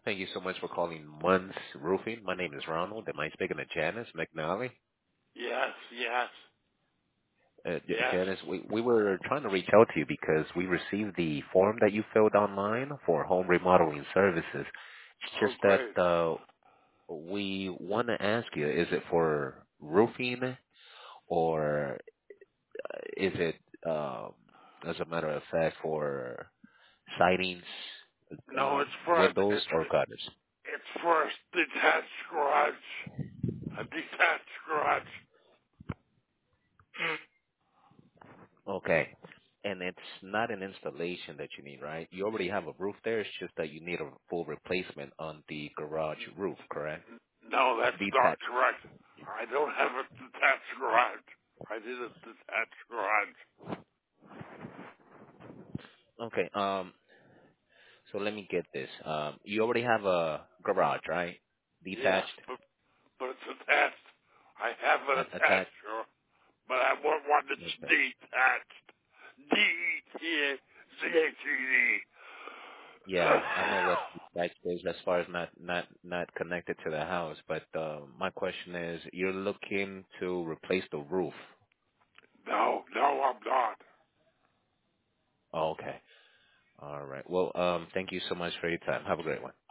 Thank you so much for calling Munns Roofing. My name is Ronald. Am I speaking to Janice McNally? Yes, yes, yes. Janice, we were trying to reach out to you because we received the form that you filled online for home remodeling services. It's Oh, just great. that we want to ask you, is it for roofing or is it, as a matter of fact, for sidings, No, it's for windows, or gutters? it's for a detached garage. A detached garage. Okay. And it's not an installation that you need, right? You already have a roof there. It's just that you need a full replacement on the garage roof, correct? No, that's not Detached. correct. I don't have a detached garage. I did a detached garage. Okay. So let me get this. You already have a garage, right? Yes, Detached, but it's attached. I have an attached. attached, but I want one that's Okay. detached. D-E-T-A-C-H-E-D. Yeah, I know what detached is as far as not connected to the house. But my question is, you're looking to replace the roof. No, I'm not. Oh, okay. All right. Well, thank you so much for your time. Have a great one.